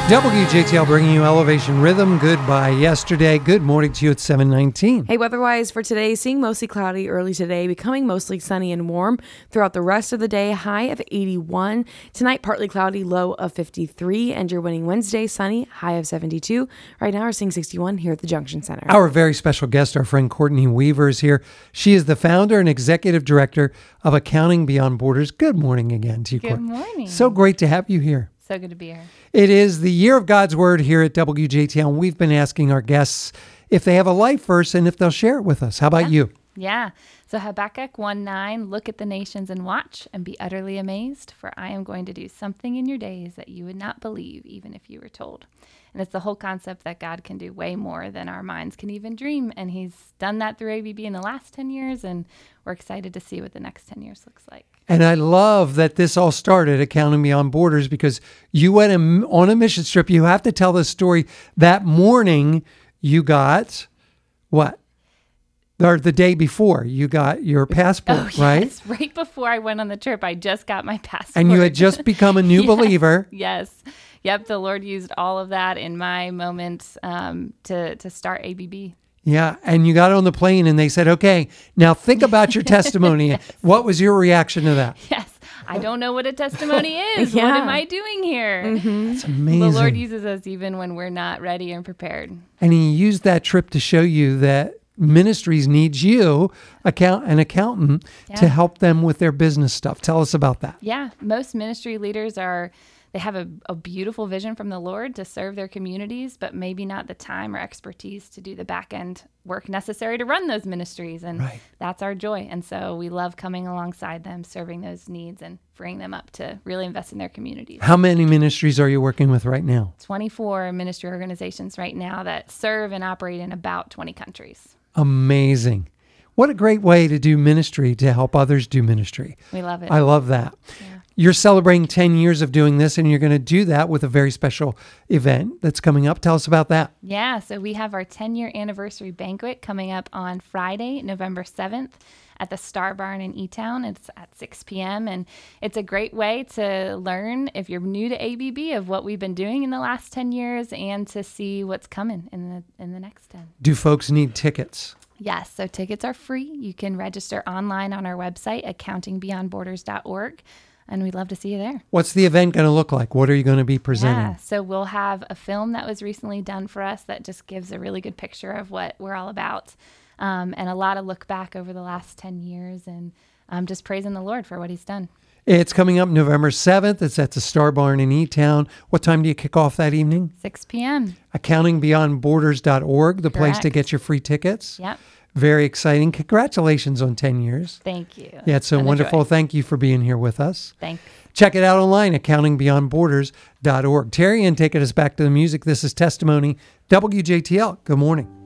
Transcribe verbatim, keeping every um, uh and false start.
W J T L bringing you Elevation Rhythm. Goodbye yesterday. Good morning to you at seven nineteen. Hey, weather-wise for today, seeing mostly cloudy early today, becoming mostly sunny and warm throughout the rest of the day, high of eighty-one. Tonight, partly cloudy, low of fifty-three. And your winning Wednesday, sunny, high of seventy-two. Right now, we're seeing sixty-one here at the Junction Center. Our very special guest, our friend Courtney Weaver, is here. She is the founder and executive director of Accounting Beyond Borders. Good morning again to you, Good Courtney. morning. So great to have you here. So good to be here. It is the year of God's Word here at W J T L, and we've been asking our guests if they have a life verse and if they'll share it with us. How about yeah. you? Yeah. So Habakkuk one nine, look at the nations and watch and be utterly amazed, for I am going to do something in your days that you would not believe, even if you were told. And it's the whole concept that God can do way more than our minds can even dream. And he's done that through A B B in the last ten years, and we're excited to see what the next ten years looks like. And I love that this all started at Accounting Beyond Borders because you went on a mission trip. You have to tell this story. That morning, you got what? Or the day before, you got your passport, oh, yes. right? Right before I went on the trip, I just got my passport. And you had just become a new yes. believer. Yes. Yep. The Lord used all of that in my moment um, to, to start A B B. Yeah, and you got on the plane and they said, okay, now think about your testimony. yes. What was your reaction to that? Yes, I don't know what a testimony is. yeah. What am I doing here? Mm-hmm. That's amazing. The Lord uses us even when we're not ready and prepared. And he used that trip to show you that ministries needs you, account an accountant, yeah. to help them with their business stuff. Tell us about that. Yeah, most ministry leaders are... They have a, a beautiful vision from the Lord to serve their communities, but maybe not the time or expertise to do the back end work necessary to run those ministries. And right. that's our joy. And so we love coming alongside them, serving those needs and freeing them up to really invest in their communities. How many ministries are you working with right now? twenty-four ministry organizations right now that serve and operate in about twenty countries. Amazing. What a great way to do ministry, to help others do ministry. We love it. I love that. Yeah. You're celebrating ten years of doing this, and you're going to do that with a very special event that's coming up. Tell us about that. Yeah, so we have our ten-year anniversary banquet coming up on Friday, November seventh at the Star Barn in E-Town. It's at six p.m., and it's a great way to learn, if you're new to A B B, of what we've been doing in the last ten years and to see what's coming in the in the next ten. Do folks need tickets? Yes, so tickets are free. You can register online on our website, accounting beyond borders dot org. And we'd love to see you there. What's the event going to look like? What are you going to be presenting? Yeah, so we'll have a film that was recently done for us that just gives a really good picture of what we're all about, um, and a lot of look back over the last ten years and um, just praising the Lord for what he's done. It's coming up November seventh. It's at the Star Barn in E-Town. What time do you kick off that evening? six p.m. accounting beyond borders dot org, the place to Correct. get your free tickets. Yep. Very exciting. Congratulations on ten years. Thank you. Yeah, it's so Been a wonderful. joy. Thank you for being here with us. Thanks. Check it out online, accounting beyond borders dot org. Terry, and taking us back to the music. This is Testimony, W J T L. Good morning.